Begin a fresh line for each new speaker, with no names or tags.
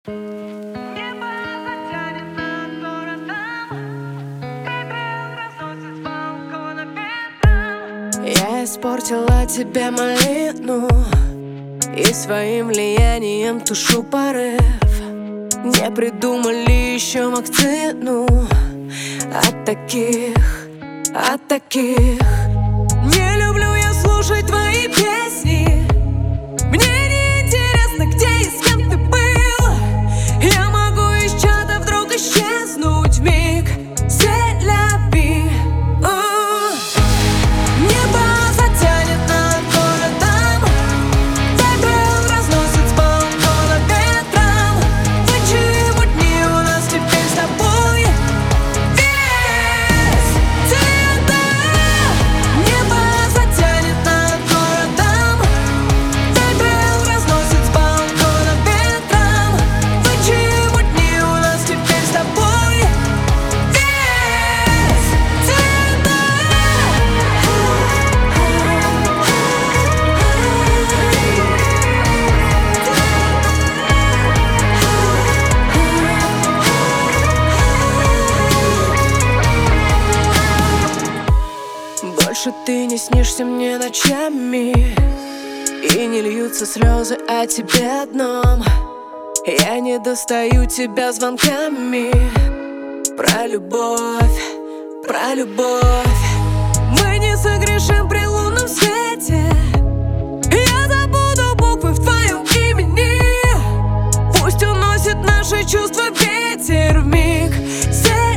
Небо затянет над городом, пепел разносит с балкона ветром.
Я испортила тебе малину и своим влиянием тушу порыв. Не придумали еще вакцину от таких. Не люблю я слушать твои песни. Мне не интересно, где и с кем ты был. Я могу из чата вдруг исчезнуть вмиг. Селяби. Небо затянет над городом, пепел разносит с балкона ветром. Почему дни у нас теперь с тобой весь цвета? Небо затянет над городом, пепел разносит с балкона ветром. Почему дни у нас теперь с тобой весь цвета? Больше ты не снишься мне ночами, и не льются слезы о тебе одном. Я не достаю тебя звонками про любовь. Мы не согрешим при лунном свете. Я забуду буквы в твоем имени. Пусть уносит наши чувства ветер вмиг.